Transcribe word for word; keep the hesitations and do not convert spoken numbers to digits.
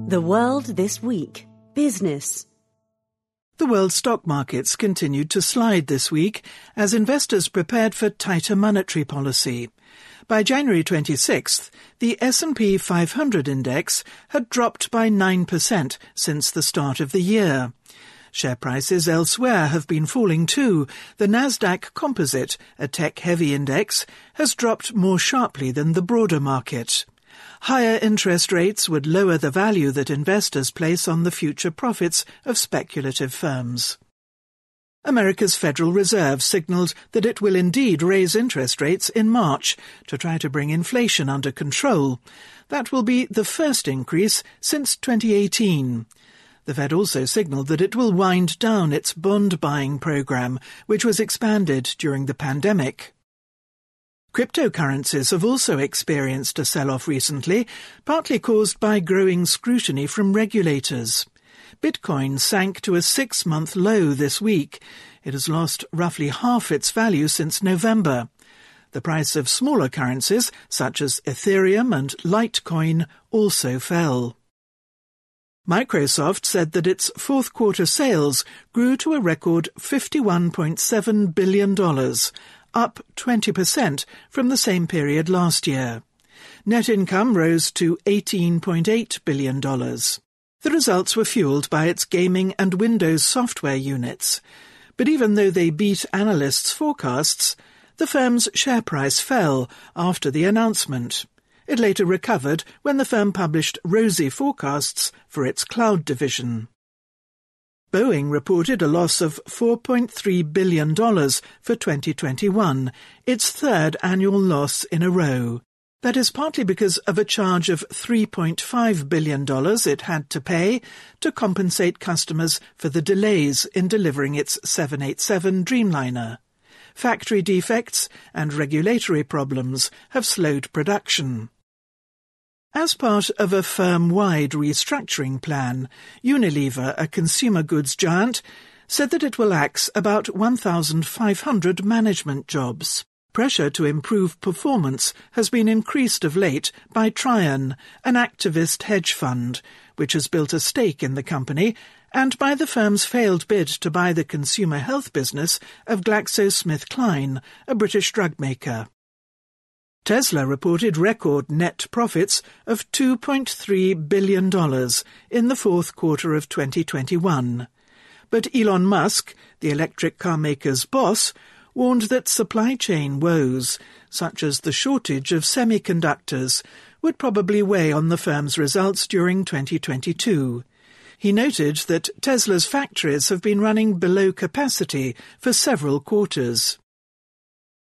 The World This Week. Business. The world stock markets continued to slide this week as investors prepared for tighter monetary policy. By January twenty-sixth, the S and P five hundred index had dropped by nine percent since the start of the year. Share prices elsewhere have been falling too. The Nasdaq Composite, a tech-heavy index, has dropped more sharply than the broader market. Higher interest rates would lower the value that investors place on the future profits of speculative firms. America's Federal Reserve signalled that it will indeed raise interest rates in March to try to bring inflation under control. That will be the first increase since twenty eighteen. The Fed also signalled that it will wind down its bond-buying program, which was expanded during the pandemic. Cryptocurrencies have also experienced a sell-off recently, partly caused by growing scrutiny from regulators. Bitcoin sank to a six-month low this week. It has lost roughly half its value since November. The price of smaller currencies, such as Ethereum and Litecoin, also fell. Microsoft said that its fourth quarter sales grew to a record fifty-one point seven billion dollars, up twenty percent from the same period last year. Net income rose to eighteen point eight billion dollars. The results were fueled by its gaming and Windows software units. But even though they beat analysts' forecasts, the firm's share price fell after the announcement. It later recovered when the firm published rosy forecasts for its cloud division. Boeing reported a loss of four point three billion dollars for twenty twenty-one, its third annual loss in a row. That is partly because of a charge of three point five billion dollars it had to pay to compensate customers for the delays in delivering its seven eighty-seven Dreamliner. Factory defects and regulatory problems have slowed production. As part of a firm-wide restructuring plan, Unilever, a consumer goods giant, said that it will axe about one thousand five hundred management jobs. Pressure to improve performance has been increased of late by Trian, an activist hedge fund, which has built a stake in the company, and by the firm's failed bid to buy the consumer health business of GlaxoSmithKline, a British drug maker. Tesla reported record net profits of two point three billion dollars in the fourth quarter of twenty twenty-one. But Elon Musk, the electric car maker's boss, warned that supply chain woes, such as the shortage of semiconductors, would probably weigh on the firm's results during twenty twenty-two. He noted that Tesla's factories have been running below capacity for several quarters.